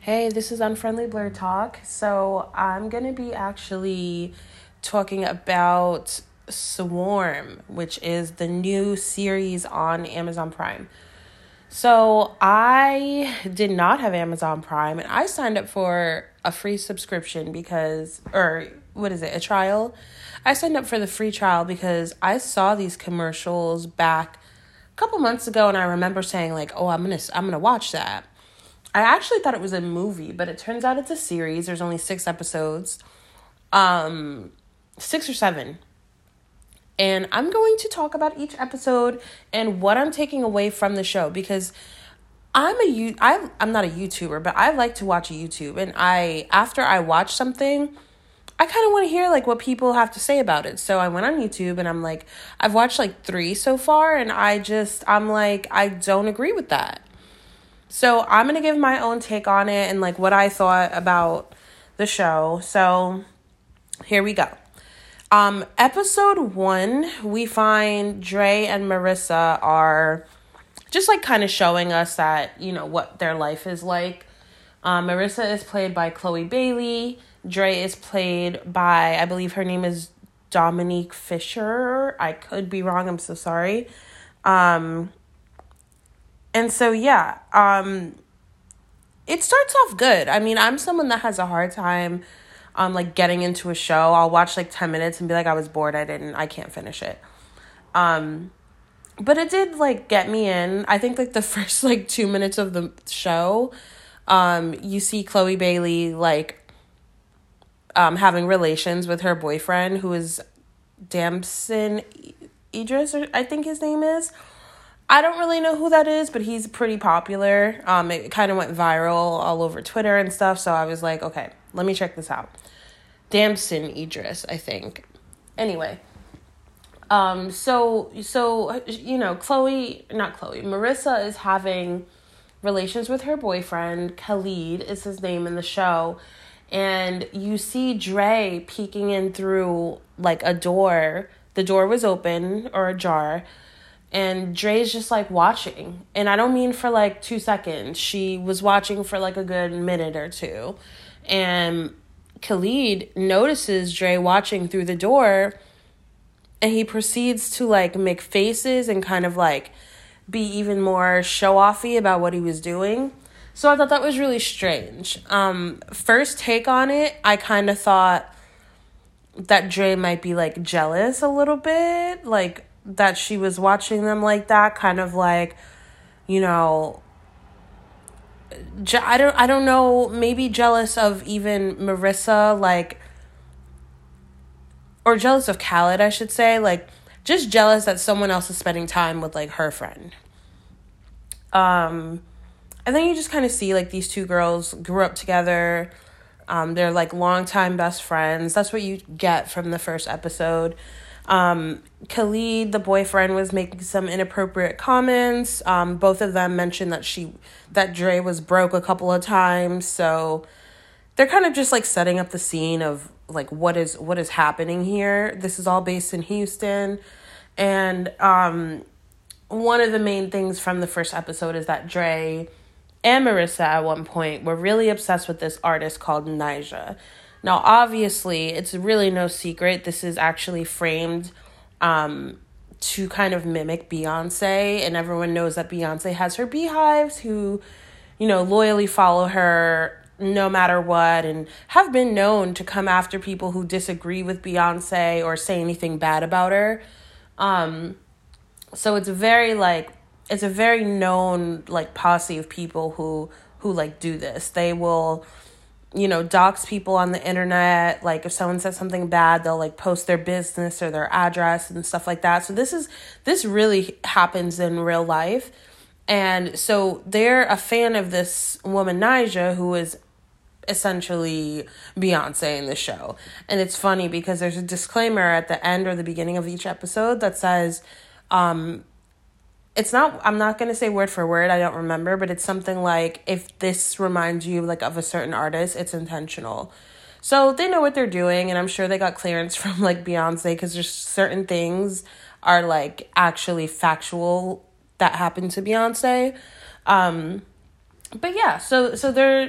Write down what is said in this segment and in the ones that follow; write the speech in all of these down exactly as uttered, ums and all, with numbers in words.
Hey, this is Unfriendly Blur Talk. So, I'm going to be actually talking about Swarm, which is the new series on Amazon Prime. So, I did not have Amazon Prime and I signed up for a free subscription because, or what is it, a trial? I signed up for the free trial because I saw these commercials back a couple months ago and I remember saying like, "Oh, I'm going to I'm going to watch that." I actually thought it was a movie, but it turns out it's a series. There's only six episodes. Um, six or seven. And I'm going to talk about each episode and what I'm taking away from the show because I'm a you I I'm not a YouTuber, but I like to watch YouTube, and I after I watch something, I kind of want to hear like what people have to say about it. So I went on YouTube and I'm like, I've watched like three so far, and I just I'm like I don't agree with that. So I'm going to give my own take on it and like what I thought about the show. So here we go. Um, episode one, we find Dre and Marissa are just like kind of showing us that, you know, what their life is like. Um, Marissa is played by Chloe Bailey. Dre is played by, I believe her name is Dominique Fisher. I could be wrong. I'm so sorry. Um... And so, yeah, um, it starts off good. I mean, I'm someone that has a hard time, um, like, getting into a show. I'll watch, like, ten minutes and be like, I was bored. I didn't, I can't finish it. Um, but it did, like, get me in. I think, like, the first, like, two minutes of the show, um, you see Chloe Bailey, like, um, having relations with her boyfriend, who is Damson Idris, or I think his name is. I don't really know who that is, but he's pretty popular. Um, it kind of went viral all over Twitter and stuff, so I was like, okay, let me check this out. Damson Idris, I think. Anyway, um, so, so, you know, Chloe, not Chloe, Marissa is having relations with her boyfriend. Khalid is his name in the show, and you see Dre peeking in through, like, a door. The door was open, or ajar, and Dre's just, like, watching. And I don't mean for, like, two seconds. She was watching for, like, a good minute or two. And Khalid notices Dre watching through the door. And he proceeds to, like, make faces and kind of, like, be even more show-offy about what he was doing. So I thought that was really strange. Um, first take on it, I kind of thought that Dre might be, like, jealous a little bit. Like, that she was watching them like that, kind of like, you know, je- I don't, I don't know, maybe jealous of even Marissa, like, or jealous of Khaled, I should say, like, just jealous that someone else is spending time with, like, her friend. Um, and then you just kind of see, like, these two girls grew up together. Um, they're, like, longtime best friends. That's what you get from the first episode. Um, Khalid, the boyfriend, was making some inappropriate comments. Um, both of them mentioned that she, that Dre was broke a couple of times. So they're kind of just like setting up the scene of like, what is, what is happening here. This is all based in Houston. And, um, one of the main things from the first episode is that Dre and Marissa at one point were really obsessed with this artist called Nyjah. Now, obviously, it's really no secret. This is actually framed um, to kind of mimic Beyonce. And everyone knows that Beyonce has her beehives who, you know, loyally follow her no matter what and have been known to come after people who disagree with Beyonce or say anything bad about her. Um, so it's very, like, it's a very known, like, posse of people who, who like, do this. They will, you know, dox people on the internet. Like, if someone says something bad, they'll, like, post their business or their address and stuff like that. So this is, this really happens in real life. And so they're a fan of this woman, Nyjah, who is essentially Beyonce in the show. And it's funny because there's a disclaimer at the end or the beginning of each episode that says, um, it's not, I'm not going to say word for word, I don't remember, but it's something like, if this reminds you like of a certain artist, it's intentional. So they know what they're doing, and I'm sure they got clearance from like Beyonce, because there's certain things are like actually factual that happened to Beyonce. Um, but yeah, so so they're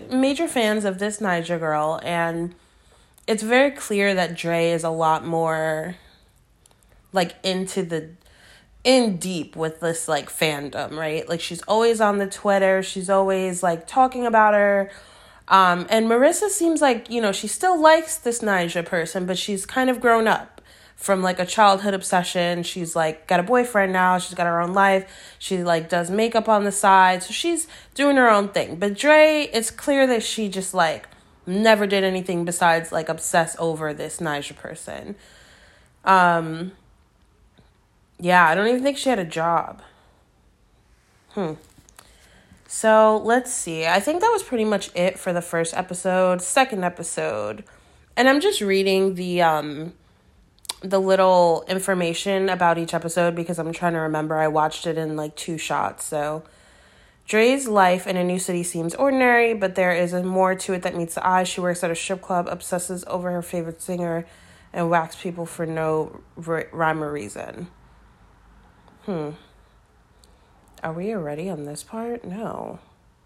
major fans of this Nyjah girl, and it's very clear that Dre is a lot more, like, into the, in deep with this, like, fandom, right? Like, she's always on the Twitter. She's always, like, talking about her. Um, and Marissa seems like, you know, she still likes this Nyjah person, but she's kind of grown up from, like, a childhood obsession. She's, like, got a boyfriend now. She's got her own life. She, like, does makeup on the side. So she's doing her own thing. But Dre, it's clear that she just, like, never did anything besides, like, obsess over this Nyjah person. Um, yeah, I don't even think she had a job. Hmm. So, let's see. I think that was pretty much it for the first episode. Second episode. And I'm just reading the, um... the little information about each episode because I'm trying to remember. I watched it in like two shots. So Dre's life in a new city seems ordinary, but there is a more to it that meets the eye. She works at a strip club, obsesses over her favorite singer, and whacks people for no r- rhyme or reason. Hmm. Are we already on this part? No.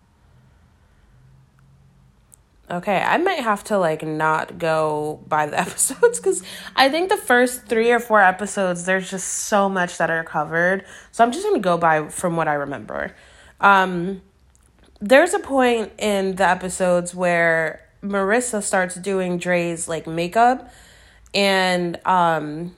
Okay, I might have to, like, not go by the episodes because I think the first three or four episodes, there's just so much that are covered. So I'm just going to go by from what I remember. Um, there's a point in the episodes where Marissa starts doing Dre's, like, makeup. And um,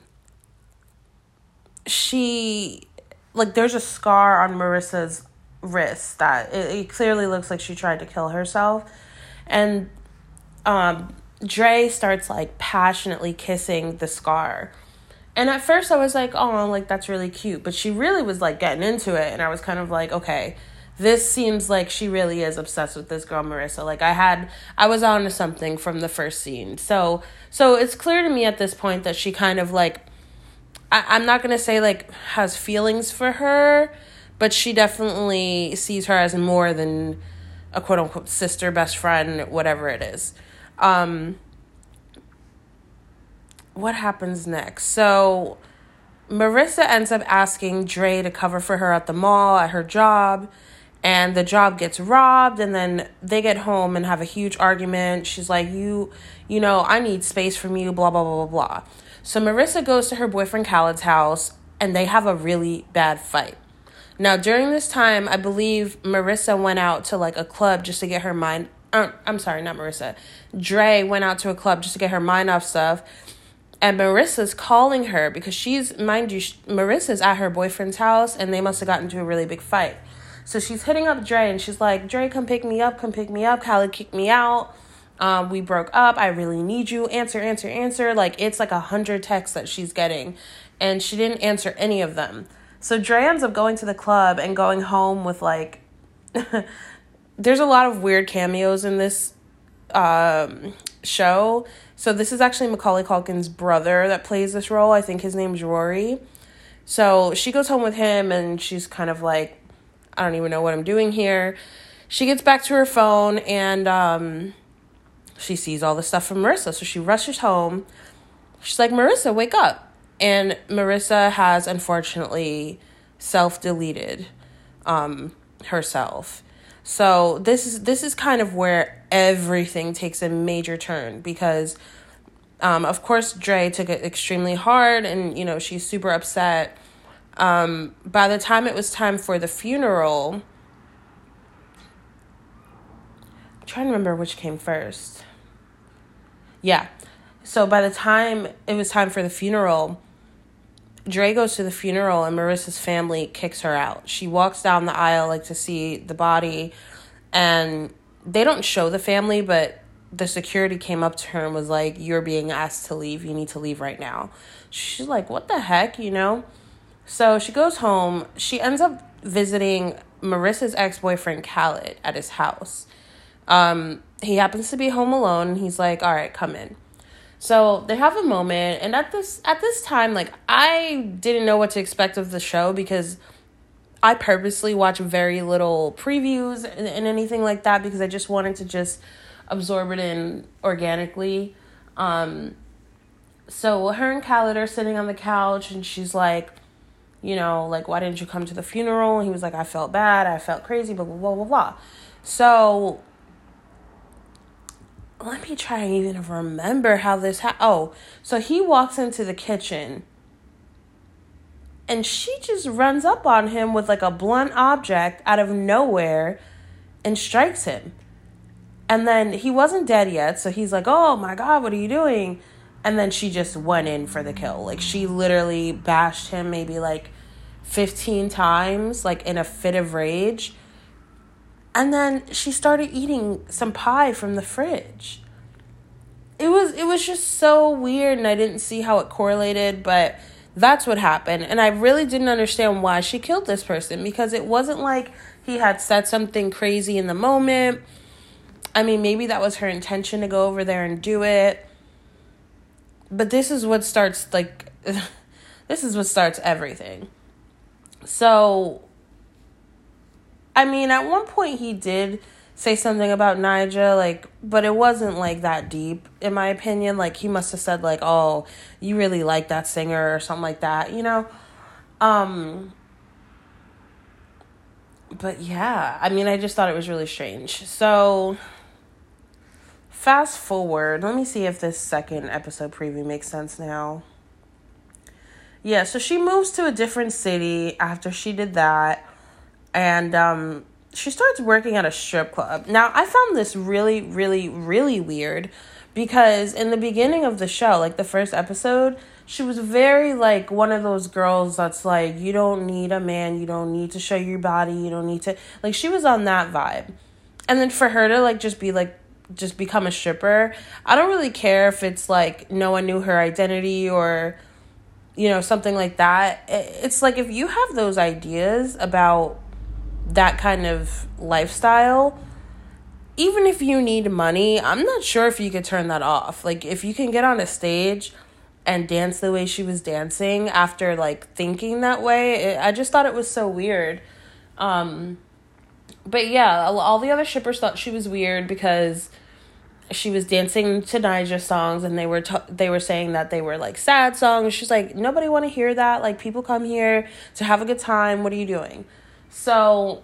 she, like, there's a scar on Marissa's wrist that it, it clearly looks like she tried to kill herself. And um, Dre starts, like, passionately kissing the scar. And at first I was like, oh, like, that's really cute. But she really was, like, getting into it. And I was kind of like, okay, this seems like she really is obsessed with this girl, Marissa. Like, I had, I was on to something from the first scene. So, so it's clear to me at this point that she kind of, like, I, I'm not going to say, like, has feelings for her. But she definitely sees her as more than a quote-unquote sister, best friend, whatever it is. Um, what happens next? So Marissa ends up asking Dre to cover for her at the mall, at her job, and the job gets robbed, and then they get home and have a huge argument. She's like, you, you know, I need space from you, blah, blah, blah, blah, blah. So Marissa goes to her boyfriend Khaled's house, and they have a really bad fight. Now, during this time, I believe Marissa went out to, like, a club just to get her mind... Uh, I'm sorry, not Marissa. Dre went out to a club just to get her mind off stuff. And Marissa's calling her because she's... Mind you, Marissa's at her boyfriend's house, and they must have gotten into a really big fight. So she's hitting up Dre, and she's like, Dre, come pick me up, come pick me up. Khaled kicked me out. Um, we broke up. I really need you. Answer, answer, answer. Like, it's like a hundred texts that she's getting. And she didn't answer any of them. So Dre ends up going to the club and going home with, like, there's a lot of weird cameos in this um, show. So this is actually Macaulay Culkin's brother that plays this role. I think his name's Rory. So she goes home with him, and she's kind of like, I don't even know what I'm doing here. She gets back to her phone, and um, she sees all the stuff from Marissa. So she rushes home. She's like, Marissa, wake up. And Marissa has, unfortunately, self-deleted um, herself. So this is this is kind of where everything takes a major turn because, um, of course, Dre took it extremely hard and, you know, she's super upset. Um, by the time it was time for the funeral, I'm trying to remember which came first. Yeah. So by the time it was time for the funeral, Dre goes to the funeral and Marissa's family kicks her out. She walks down the aisle, like, to see the body, and they don't show the family, but the security came up to her and was like, you're being asked to leave. You need to leave right now. She's like, what the heck, you know? So she goes home. She ends up visiting Marissa's ex-boyfriend, Khaled, at his house. Um, he happens to be home alone, and he's like, all right, come in. So they have a moment, and at this at this time, like, I didn't know what to expect of the show because I purposely watch very little previews and, and anything like that because I just wanted to just absorb it in organically. Um, so her and Khaled are sitting on the couch, and she's like, you know, like, why didn't you come to the funeral? And he was like, I felt bad, I felt crazy, blah, blah, blah, blah, blah. So let me try and even remember how this ha- oh, so he walks into the kitchen and she just runs up on him with like a blunt object out of nowhere and strikes him. And then he wasn't dead yet, so he's like, oh my God, what are you doing? And then she just went in for the kill. Like, she literally bashed him maybe like fifteen times, like in a fit of rage. And then she started eating some pie from the fridge. It was it was just so weird, and I didn't see how it correlated, but that's what happened. And I really didn't understand why she killed this person, because it wasn't like he had said something crazy in the moment. I mean, maybe that was her intention to go over there and do it. But this is what starts, like, this is what starts everything. So, I mean, at one point he did say something about Nyjah, like, but it wasn't, like, that deep, in my opinion. Like, he must have said, like, oh, you really like that singer or something like that, you know? Um, but, yeah, I mean, I just thought it was really strange. So, fast forward. Let me see if this second episode preview makes sense now. Yeah, so she moves to a different city after she did that. And um, she starts working at a strip club. Now, I found this really, really, really weird. Because in the beginning of the show, like the first episode, she was very like one of those girls that's like, you don't need a man. You don't need to show your body. You don't need to. Like, she was on that vibe. And then for her to like just be like, just become a stripper, I don't really care if it's like no one knew her identity or, you know, something like that. It's like, if you have those ideas about that kind of lifestyle, even if you need money, I'm not sure if you could turn that off. Like, if you can get on a stage and dance the way she was dancing after like thinking that way, it, I just thought it was so weird. Um, but yeah, all the other shippers thought she was weird because she was dancing to Nyjah songs, and they were t- they were saying that they were like sad songs. She's like, nobody want to hear that. Like, people come here to have a good time. What are you doing? So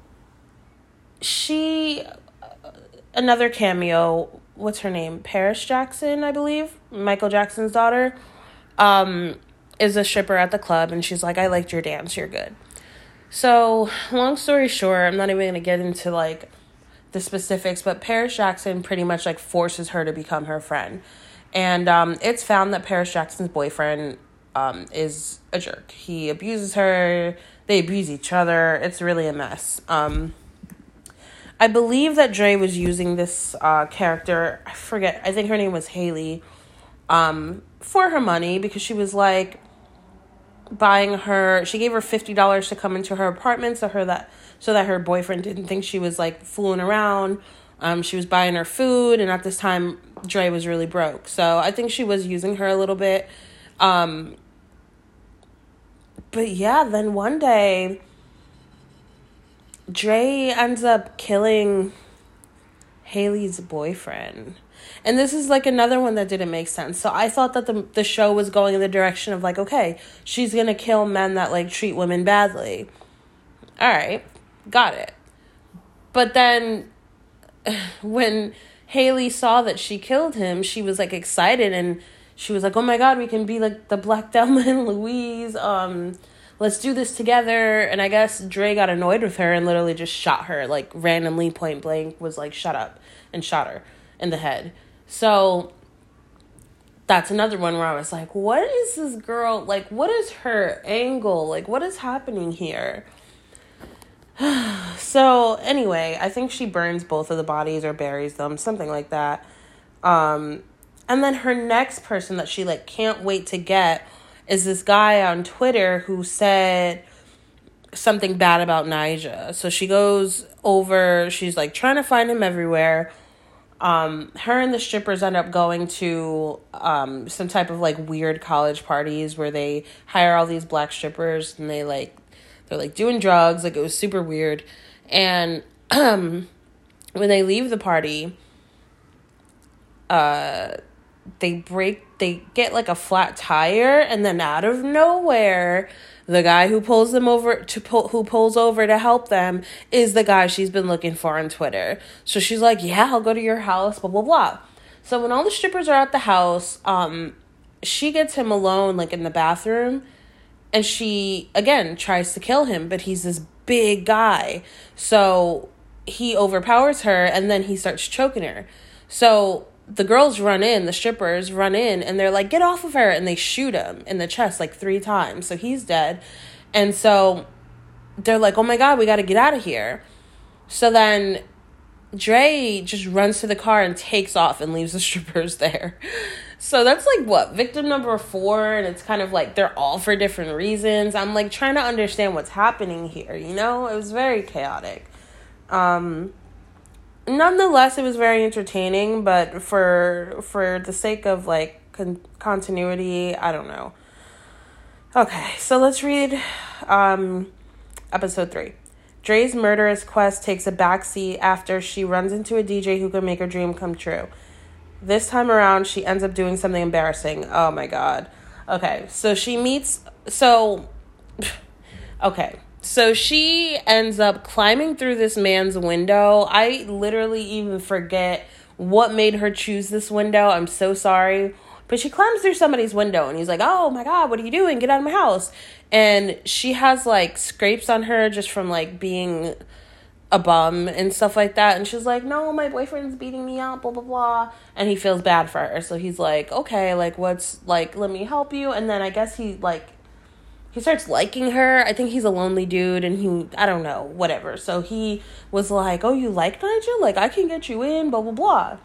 she, another cameo, what's her name? Paris Jackson, I believe, Michael Jackson's daughter, um, is a stripper at the club, and she's like, I liked your dance. You're good. So long story short, I'm not even going to get into like the specifics, but Paris Jackson pretty much like forces her to become her friend. And um, it's found that Paris Jackson's boyfriend um, is a jerk. He abuses her. They abuse each other. It's really a mess. Um, I believe that Dre was using this uh, character. I forget. I think her name was Haley, um, for her money, because she was like buying her. She gave her fifty dollars to come into her apartment so her that so that her boyfriend didn't think she was like fooling around. Um, she was buying her food, and at this time, Dre was really broke. So I think she was using her a little bit. Um, but yeah, then one day, Dre ends up killing Haley's boyfriend. And this is like another one that didn't make sense. So I thought that the the show was going in the direction of like, okay, she's going to kill men that like treat women badly. All right, got it. But then when Haley saw that she killed him, she was like excited, and she was like, oh my God, we can be like the Black Thelma and Louise. Um, let's do this together. And I guess Dre got annoyed with her and literally just shot her, like randomly, point blank, was like, shut up, and shot her in the head. So that's another one where I was like, what is this girl, like, what is her angle? Like, what is happening here? So anyway, I think she burns both of the bodies or buries them, something like that. Um, and then her next person that she like can't wait to get is this guy on Twitter who said something bad about Nyjah. So she goes over, she's like trying to find him everywhere. Um, her and the strippers end up going to um, some type of like weird college parties where they hire all these black strippers, and they like they're like doing drugs. Like, it was super weird. And um, when they leave the party, uh, they break, they get like a flat tire, and then out of nowhere, the guy who pulls them over to pull, who pulls over to help them is the guy she's been looking for on Twitter. So she's like, yeah, I'll go to your house, blah, blah, blah. So when all the strippers are at the house, um, she gets him alone, like in the bathroom, and she, again, tries to kill him, but he's this big guy. So he overpowers her, and then he starts choking her. So the girls run in, the strippers run in, and they're like, get off of her, and they shoot him in the chest like three times. So he's dead. And so they're like, oh my God, we got to get out of here. So then Dre just runs to the car and takes off and leaves the strippers there. So that's like, what, victim number four, and it's kind of like they're all for different reasons. I'm like trying to understand what's happening here, you know? It was very chaotic. Um... Nonetheless, it was very entertaining, but for for the sake of, like, con- continuity, I don't know. Okay, so let's read um, episode three. Dre's murderous quest takes a backseat after she runs into a D J who can make her dream come true. This time around, she ends up doing something embarrassing. Oh, my God. Okay, so she meets... So... Okay. So she ends up climbing through this man's window. I literally even forget what made her choose this window. I'm so sorry. But she climbs through somebody's window and he's like, oh my God, what are you doing? Get out of my house. And she has like scrapes on her just from like being a bum and stuff like that. And she's like, no, my boyfriend's beating me up, blah, blah, blah. And he feels bad for her. So he's like, okay, like what's like, let me help you. And then I guess he like, he starts liking her. I think he's a lonely dude and he, I don't know, whatever. So he was like, oh, you like Nigel? Like, I can get you in, blah, blah, blah.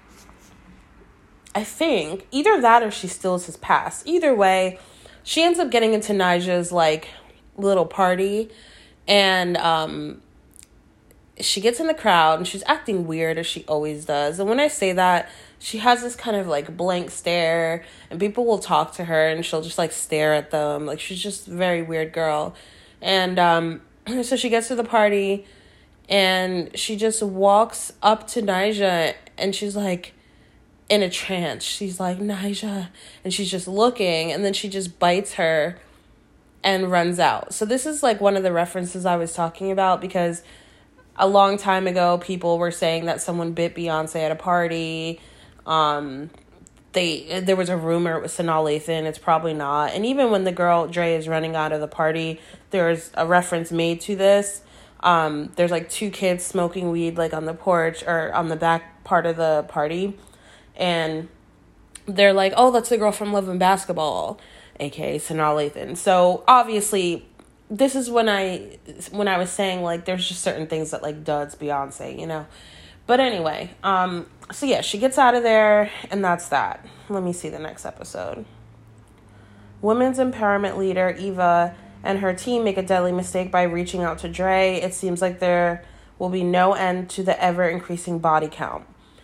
I think either that or she steals his pass. Either way, she ends up getting into Nigel's, like, little party. And um, she gets in the crowd and she's acting weird as she always does. And when I say that, she has this kind of like blank stare and people will talk to her and she'll just like stare at them. Like she's just a very weird girl. And um, so she gets to the party and she just walks up to Nyjah and she's like in a trance. She's like, Nyjah. And she's just looking and then she just bites her and runs out. So this is like one of the references I was talking about because a long time ago people were saying that someone bit Beyonce at a party. Um, they, there was a rumor it was Sanaa Lathan. It's probably not. And even when the girl, Dre, is running out of the party, there's a reference made to this. Um, there's like two kids smoking weed, like on the porch or on the back part of the party. And they're like, oh, that's the girl from Love and Basketball, aka Sanaa Lathan. So obviously this is when I, when I was saying like, there's just certain things that like duds Beyonce, you know? But anyway, um, so yeah, she gets out of there, and that's that. Let me see the next episode. Women's empowerment leader, Eva, and her team make a deadly mistake by reaching out to Dre. It seems like there will be no end to the ever-increasing body count.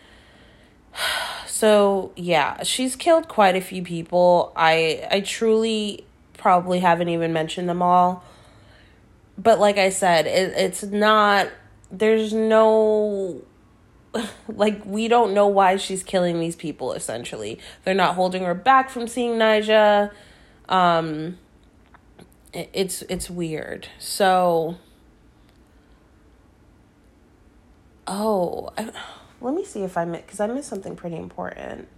So, yeah, she's killed quite a few people. I, I truly probably haven't even mentioned them all. But like I said, it, it's not... There's no... Like, we don't know why she's killing these people, essentially. They're not holding her back from seeing Nyjah. Um, it, it's it's weird. So, oh, I, let me see if I missed, because I missed something pretty important.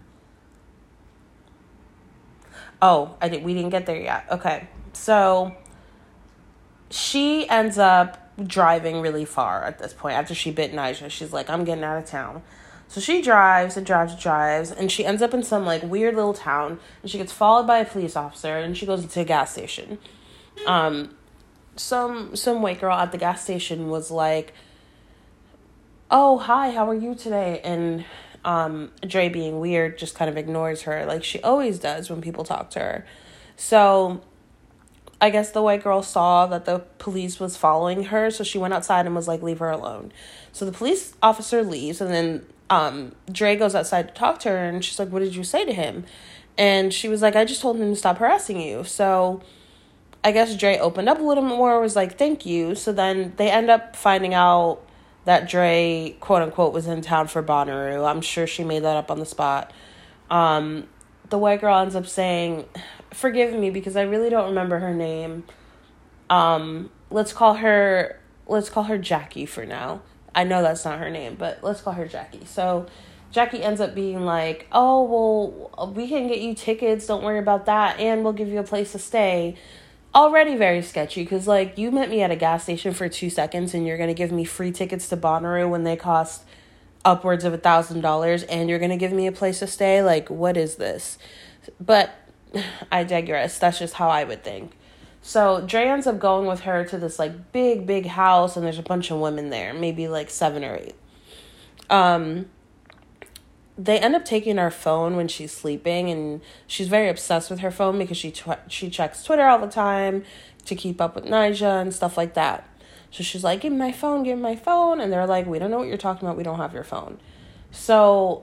Oh, I did. We didn't get there yet. Okay, so she ends up driving really far at this point. After she bit Nyjah, she's like, I'm getting out of town. So she drives and drives and drives, and she ends up in some like weird little town, and she gets followed by a police officer, and she goes into a gas station. Um, some some white girl at the gas station was like, oh, hi, how are you today? And um, Dre, being weird, just kind of ignores her like she always does when people talk to her. So I guess the white girl saw that the police was following her, so she went outside and was like, leave her alone. So the police officer leaves, and then um, Dre goes outside to talk to her, and she's like, what did you say to him? And she was like, I just told him to stop harassing you. So I guess Dre opened up a little more, was like, thank you. So then they end up finding out that Dre, quote unquote, was in town for Bonnaroo. I'm sure she made that up on the spot. Um, the white girl ends up saying, forgive me because I really don't remember her name. Um, let's call her, let's call her Jackie for now. I know that's not her name, but let's call her Jackie. So Jackie ends up being like, oh, well, we can get you tickets. Don't worry about that. And we'll give you a place to stay. Already very sketchy because, like, you met me at a gas station for two seconds and you're going to give me free tickets to Bonnaroo when they cost upwards of a thousand dollars and you're going to give me a place to stay. Like, what is this? But I digress. That's just how I would think. So Dre ends up going with her to this, like, big, big house, and there's a bunch of women there, maybe, like, seven or eight. Um, they end up taking her phone when she's sleeping, and she's very obsessed with her phone because she tw- she checks Twitter all the time to keep up with Nyjah and stuff like that. So she's like, give me my phone, give me my phone, and they're like, we don't know what you're talking about, we don't have your phone. So...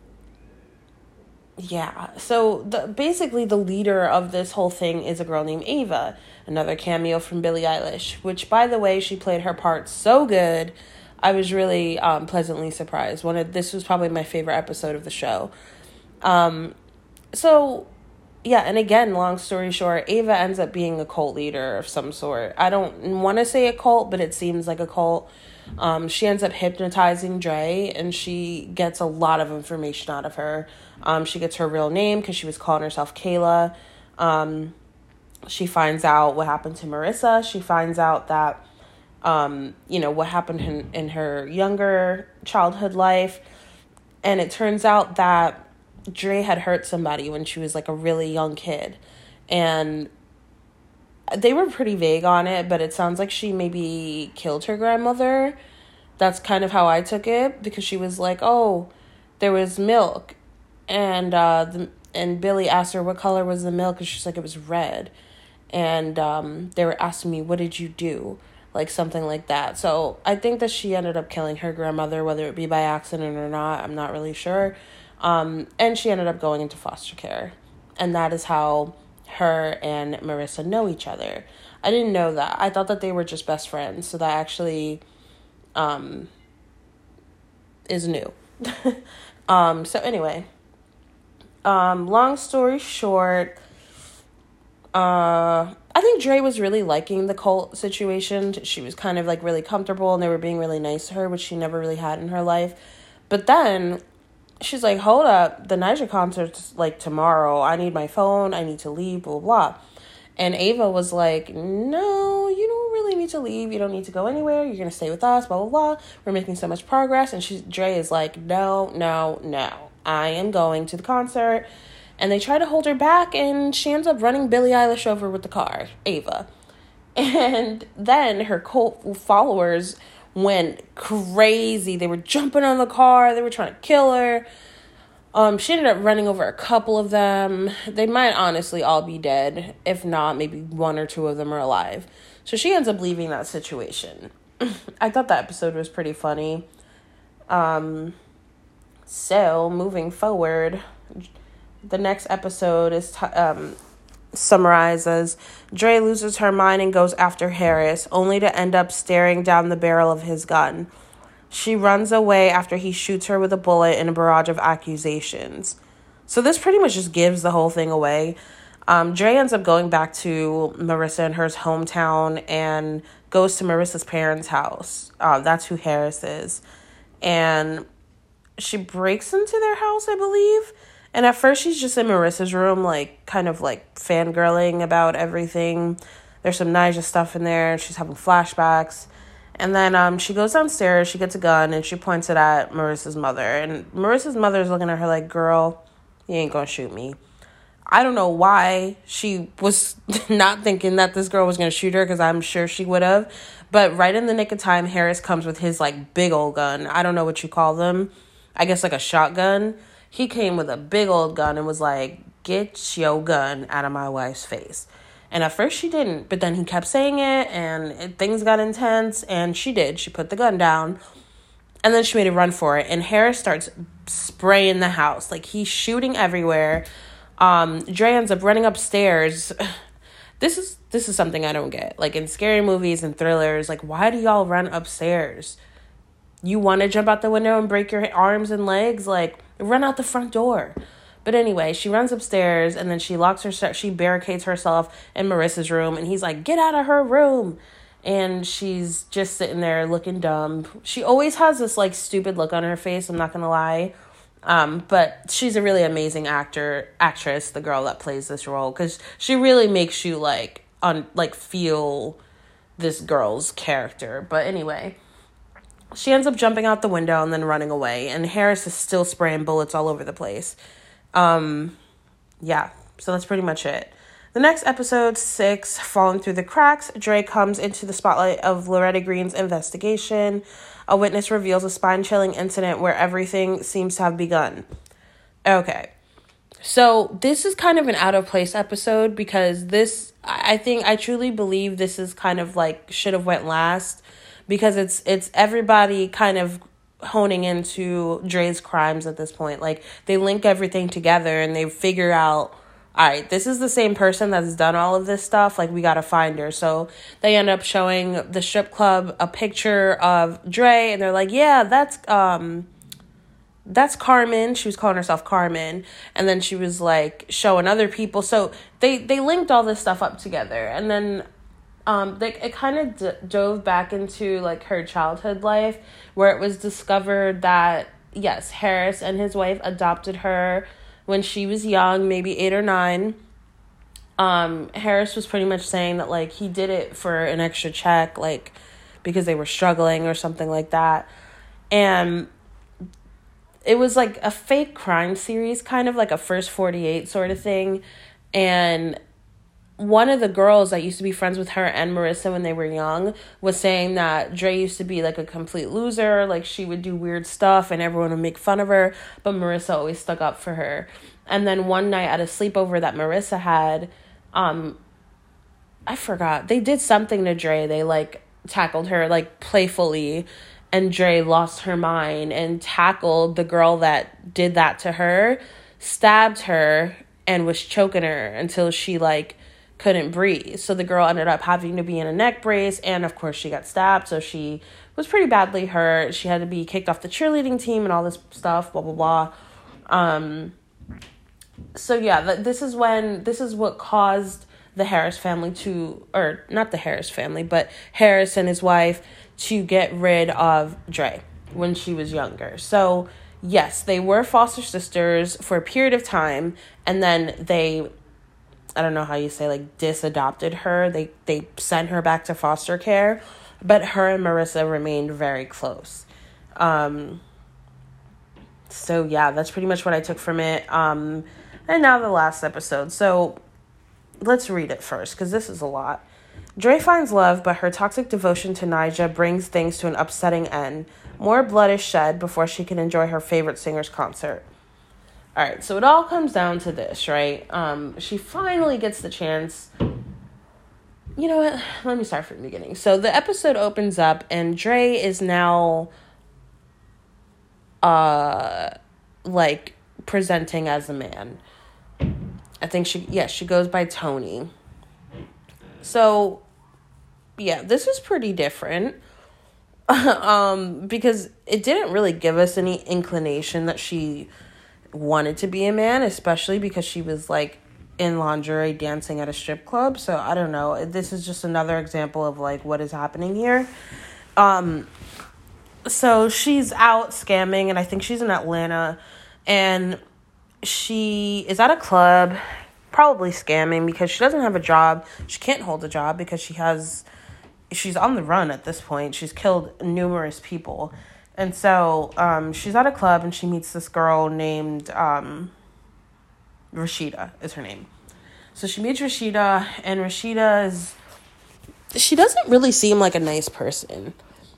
Yeah, so the basically the leader of this whole thing is a girl named Ava, another cameo from Billie Eilish, which, by the way, she played her part so good. I was really um, pleasantly surprised. One of this was probably my favorite episode of the show. Um, so, yeah, and again, long story short, Ava ends up being a cult leader of some sort. I don't want to say a cult, but it seems like a cult. Um, she ends up hypnotizing Dre, and she gets a lot of information out of her. Um, she gets her real name because she was calling herself Kayla. Um, she finds out what happened to Marissa. She finds out that, um, you know, what happened in, in her younger childhood life. And it turns out that Dre had hurt somebody when she was like a really young kid. And they were pretty vague on it, but it sounds like she maybe killed her grandmother. That's kind of how I took it, because she was like, oh, there was milk. And uh, the, and Billy asked her what color was the milk, and she's like, it was red. And um, they were asking me, what did you do? Like something like that. So I think that she ended up killing her grandmother, whether it be by accident or not. I'm not really sure. Um, and she ended up going into foster care. And that is how her and Marissa know each other. I didn't know that. I thought that they were just best friends. So that actually um, is new. um, so anyway. Um, long story short, uh, I think Dre was really liking the cult situation. She was kind of like really comfortable and they were being really nice to her, which she never really had in her life. But then she's like, hold up, the Nyjah concert's like tomorrow. I need my phone. I need to leave, blah, blah, blah. And Ava was like, no, you don't really need to leave. You don't need to go anywhere. You're going to stay with us, blah, blah, blah. We're making so much progress. And she, Dre is like, no, no, no. I am going to the concert. And they try to hold her back, and she ends up running Billie Eilish over with the car, Ava. And then her cult followers went crazy. They were jumping on the car. They were trying to kill her. Um, she ended up running over a couple of them. They might honestly all be dead. If not, maybe one or two of them are alive. So she ends up leaving that situation. I thought that episode was pretty funny. Um... So, moving forward, the next episode is t- um, summarizes Dre loses her mind and goes after Harris, only to end up staring down the barrel of his gun. She runs away after he shoots her with a bullet in a barrage of accusations. So this pretty much just gives the whole thing away. Um, Dre ends up going back to Marissa and her hometown and goes to Marissa's parents' house. Uh, that's who Harris is. And she breaks into their house, I believe. And at first she's just in Marissa's room, like, kind of, like, fangirling about everything. There's some Nyjah stuff in there. She's having flashbacks. And then um, she goes downstairs, she gets a gun, and she points it at Marissa's mother. And Marissa's mother's looking at her like, girl, you ain't gonna shoot me. I don't know why she was not thinking that this girl was gonna shoot her, because I'm sure she would have. But right in the nick of time, Harris comes with his, like, big old gun. I don't know what you call them. I guess like a shotgun. He came with a big old gun and was like, get your gun out of my wife's face. And at first she didn't, but then he kept saying it, and it, things got intense, and she did. She put the gun down, and then she made a run for it. And Harris starts spraying the house. Like, he's shooting everywhere. Um, Dre ends up running upstairs. This is this is something I don't get. Like, in scary movies and thrillers, like, why do y'all run upstairs? You want to jump out the window and break your arms and legs? Like, run out the front door. But But anyway, she runs upstairs and then she locks herself, she barricades herself in Marissa's room, and he's like, get out of her room. And she's just sitting there looking dumb. She always has this like stupid look on her face, I'm not gonna lie. Um, but she's a really amazing actor, actress, the girl that plays this role, because she really makes you like on like feel this girl's character. But anyway, she ends up jumping out the window and then running away, and Harris is still spraying bullets all over the place. Um, yeah, so that's pretty much it. The next episode, six, Falling Through the Cracks, Dre comes into the spotlight of Loretta Green's investigation. A witness reveals a spine-chilling incident where everything seems to have begun. Okay, so this is kind of an out-of-place episode because this, I think, I truly believe this is kind of like should have went last, because it's it's everybody kind of honing into Dre's crimes at this point. Like, they link everything together and they figure out, all right, this is the same person that's done all of this stuff. Like, we got to find her. So they end up showing the strip club a picture of Dre, and they're like, yeah, that's um, that's Carmen. She was calling herself Carmen. And then she was, like, showing other people. So they, they linked all this stuff up together. And then um, they, it kind of d- dove back into, like, her childhood life, where it was discovered that, yes, Harris and his wife adopted her when she was young, maybe eight or nine. Um, Harris was pretty much saying that, like, he did it for an extra check, like, because they were struggling or something like that. And it was, like, a fake crime series, kind of like a First forty-eight sort of thing. And one of the girls that used to be friends with her and Marissa when they were young was saying that Dre used to be like a complete loser. Like, she would do weird stuff and everyone would make fun of her, but Marissa always stuck up for her. And then one night at a sleepover that Marissa had, um, I forgot, they did something to Dre. They like tackled her like playfully, and Dre lost her mind and tackled the girl that did that to her, stabbed her, and was choking her until she like couldn't breathe. So the girl ended up having to be in a neck brace, and of course she got stabbed, so she was pretty badly hurt. She had to be kicked off the cheerleading team and all this stuff, blah blah blah. Um so yeah, th- this is when this is what caused the Harris family to, or not the Harris family, but Harris and his wife to get rid of Dre when she was younger. So yes, they were foster sisters for a period of time, and then they, I don't know how you say, like, disadopted her. They they sent her back to foster care, but her and Marissa remained very close. Um, so yeah, that's pretty much what I took from it. Um, and now the last episode. So let's read it first, because this is a lot. Dre finds love, but her toxic devotion to Nyjah brings things to an upsetting end. More blood is shed before she can enjoy her favorite singer's concert. All right, so it all comes down to this, right? Um, she finally gets the chance. You know what? Let me start from the beginning. So the episode opens up, and Dre is now, uh, like, presenting as a man. I think she, yeah, she goes by Tony. So, yeah, this was pretty different. um, because it didn't really give us any inclination that she wanted to be a man, especially because she was like in lingerie dancing at a strip club. So I don't know, this is just another example of like what is happening here. Um so she's out scamming, and I think she's in Atlanta, and she is at a club probably scamming because she doesn't have a job. She can't hold a job because she has she's on the run at this point. She's killed numerous people. And so um, she's at a club, and she meets this girl named um, Rashida is her name. So she meets Rashida, and Rashida is, she doesn't really seem like a nice person,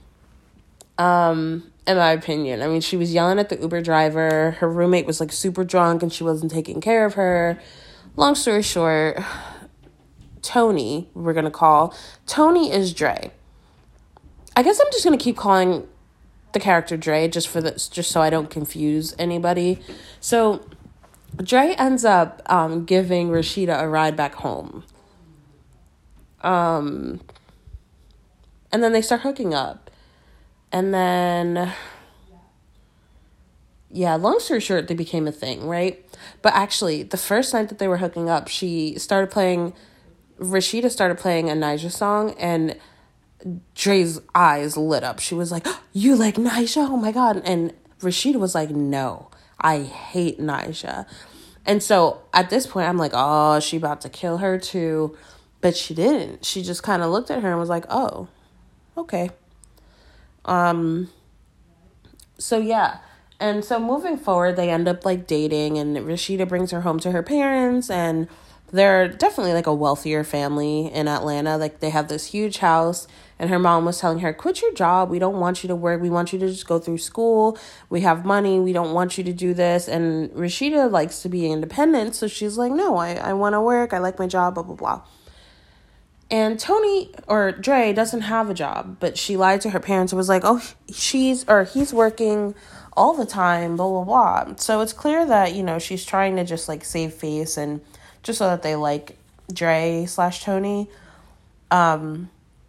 um, in my opinion. I mean, she was yelling at the Uber driver. Her roommate was like super drunk, and she wasn't taking care of her. Long story short, Tony, we're going to call, Tony is Dre. I guess I'm just going to keep calling the character Dre just for this, just so I don't confuse anybody. So Dre ends up um, giving Rashida a ride back home. Um, and then they start hooking up. And then, yeah, long story short, they became a thing, right? But actually, the first night that they were hooking up, she started playing, Rashida started playing a Nyjah song, and Dre's eyes lit up. She was like, oh, you like Nyjah? Oh my God. And Rashida was like, no, I hate Nyjah. And so at this point, I'm like, oh, she about to kill her too. But she didn't. She just kind of looked at her and was like, oh, okay. Um. So yeah. And so moving forward, they end up like dating, and Rashida brings her home to her parents, and they're definitely like a wealthier family in Atlanta. Like they have this huge house, and her mom was telling her, quit your job. We don't want you to work. We want you to just go through school. We have money. We don't want you to do this. And Rashida likes to be independent. So she's like, no, I, I want to work. I like my job, blah, blah, blah. And Tony, or Dre, doesn't have a job, but she lied to her parents and was like, oh, she's, or he's working all the time, blah, blah, blah. So it's clear that, you know, she's trying to just like save face and just so that they like Dre slash Tony. Um,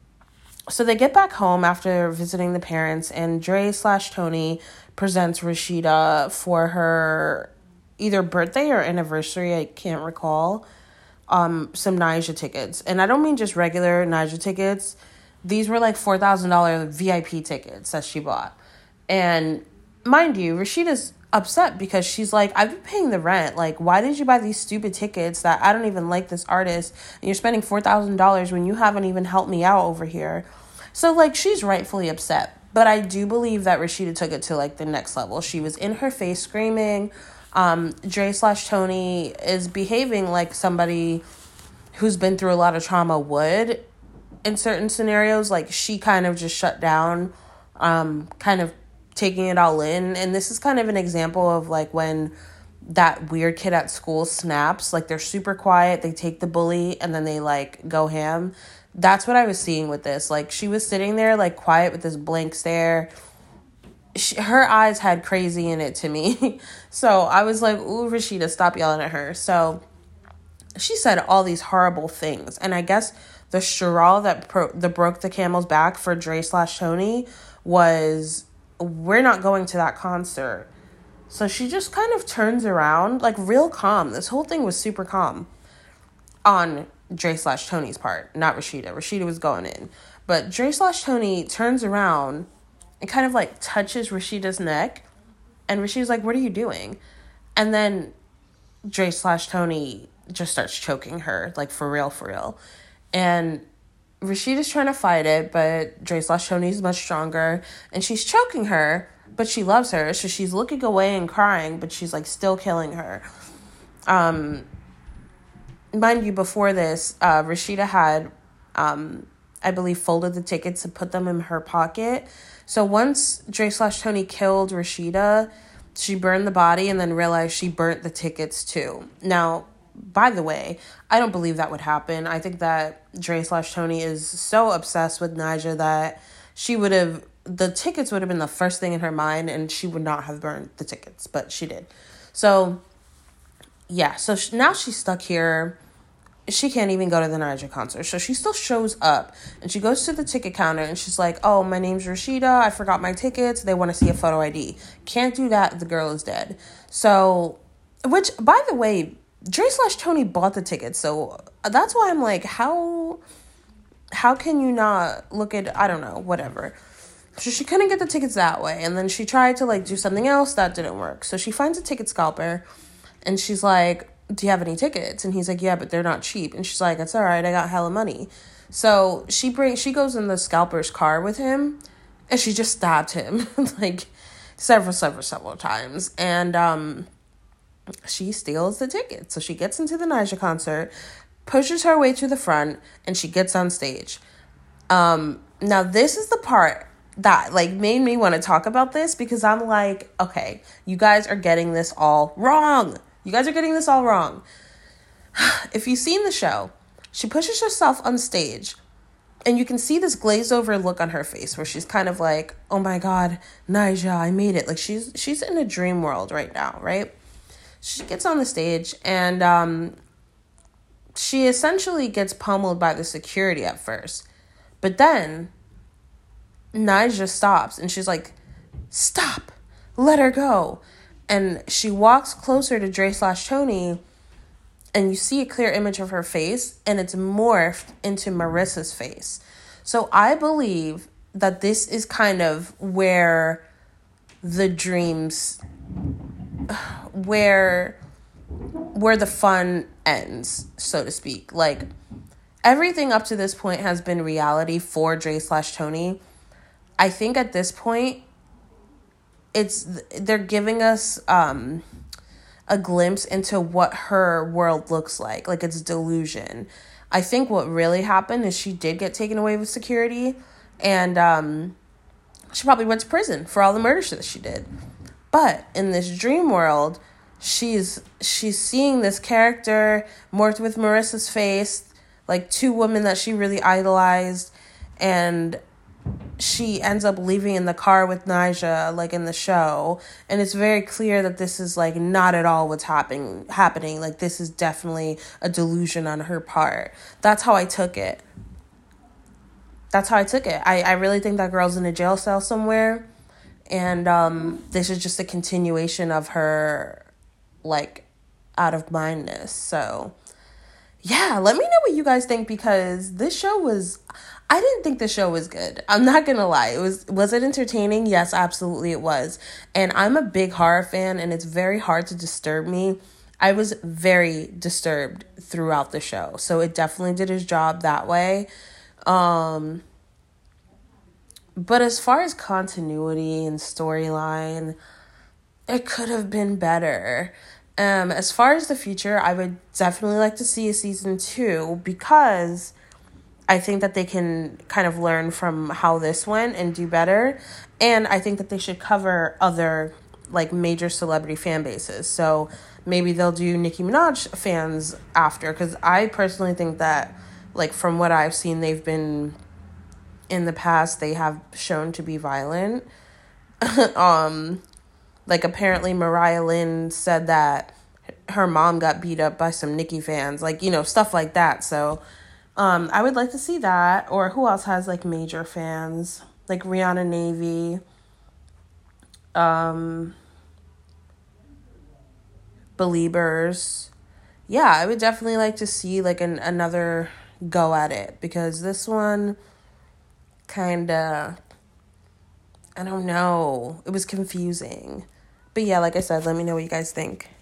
so they get back home after visiting the parents, and Dre slash Tony presents Rashida for her either birthday or anniversary, I can't recall, um, some Nyjah tickets. And I don't mean just regular Nyjah tickets. These were like four thousand dollars V I P tickets that she bought. And mind you, Rashida's upset because she's like, I've been paying the rent. Like, why did you buy these stupid tickets that I don't even like this artist, and you're spending four thousand dollars when you haven't even helped me out over here? So, like, she's rightfully upset. But I do believe that Rashida took it to, like, the next level. She was in her face screaming. Um, Dre slash Tony is behaving like somebody who's been through a lot of trauma would in certain scenarios. Like, she kind of just shut down, um, kind of taking it all in. And this is kind of an example of like when that weird kid at school snaps, like they're super quiet, they take the bully, and then they like go ham. That's what I was seeing with this. Like she was sitting there like quiet with this blank stare. She, her eyes had crazy in it to me. So I was like, ooh, Rashida, stop yelling at her. So she said all these horrible things. And I guess the straw that pro- that broke the camel's back for Dre slash Tony was, we're not going to that concert. So she just kind of turns around, like real calm. This whole thing was super calm on Dre slash Tony's part, not Rashida. Rashida was going in. But Dre slash Tony turns around and kind of like touches Rashida's neck. And Rashida's like, what are you doing? And then Dre slash Tony just starts choking her, like for real, for real. And Rashida's trying to fight it, but Dre slash Tony is much stronger, and she's choking her, but she loves her, so she's looking away and crying, but she's like still killing her. Um, mind you, before this, uh, Rashida had, um, I believe, folded the tickets and put them in her pocket. So once Dre slash Tony killed Rashida, she burned the body and then realized she burnt the tickets too. Now, by the way, I don't believe that would happen. I think that Dre slash Tony is so obsessed with Nyjah that she would have, the tickets would have been the first thing in her mind, and she would not have burned the tickets, but she did. So, yeah, so she, now she's stuck here. She can't even go to the Nyjah concert. So she still shows up, and she goes to the ticket counter, and she's like, oh, my name's Rashida. I forgot my tickets. They want to see a photo I D. Can't do that. The girl is dead. So, which, by the way, Dre slash Tony bought the tickets, so that's why I'm like, how how can you not look at, I don't know, whatever. So she couldn't get the tickets that way, and then she tried to like do something else that didn't work. So she finds a ticket scalper, and she's like, do you have any tickets? And he's like, yeah, but they're not cheap. And she's like, it's all right, I got hella money. So she brings she goes in the scalper's car with him, and she just stabbed him like several, several, several times. And um she steals the ticket. So she gets into the Nyjah concert, pushes her way to the front, and she gets on stage. Um, now, this is the part that, like, made me want to talk about this, because I'm like, okay, you guys are getting this all wrong. You guys are getting this all wrong. If you've seen the show, she pushes herself on stage, and you can see this glazed over look on her face where she's kind of like, oh my God, Nyjah, I made it. Like, she's she's in a dream world right now, right? She gets on the stage, and um, she essentially gets pummeled by the security at first. But then Nyjah stops, and she's like, stop, let her go. And she walks closer to Dre slash Tony, and you see a clear image of her face, and it's morphed into Marissa's face. So I believe that this is kind of where the dreams, where, where the fun ends, so to speak. Like, everything up to this point has been reality for Dre slash Tony. I think at this point, it's, they're giving us, um... a glimpse into what her world looks like. Like, it's delusion. I think what really happened is she did get taken away with security, and um, she probably went to prison for all the murder shit that she did. But in this dream world, she's she's seeing this character morphed with Marissa's face, like two women that she really idolized, and she ends up leaving in the car with Nyjah, like in the show, and it's very clear that this is like not at all what's happening happening like this is definitely a delusion on her part. That's how I took it. That's how I took it. I, I really think that girl's in a jail cell somewhere, and um this is just a continuation of her like out of mindness. So yeah, let me know what you guys think, because this show was, I didn't think the show was good. I'm not going to lie. It was, was it entertaining? Yes, absolutely it was. And I'm a big horror fan, and it's very hard to disturb me. I was very disturbed throughout the show. So it definitely did its job that way. Um, but as far as continuity and storyline, it could have been better. Um, as far as the future, I would definitely like to see a season two, because I think that they can kind of learn from how this went and do better. And I think that they should cover other like major celebrity fan bases. So maybe they'll do Nicki Minaj fans after, because I personally think that, like, from what I've seen, they've been, in the past, they have shown to be violent. um... Like, apparently Mariah Lynn said that her mom got beat up by some Nicki fans. Like, you know, stuff like that. So, um, I would like to see that. Or who else has, like, major fans? Like, Rihanna Navy. Um, Beliebers. Yeah, I would definitely like to see, like, an another go at it. Because this one kind of, I don't know. It was confusing. But yeah, like I said, let me know what you guys think.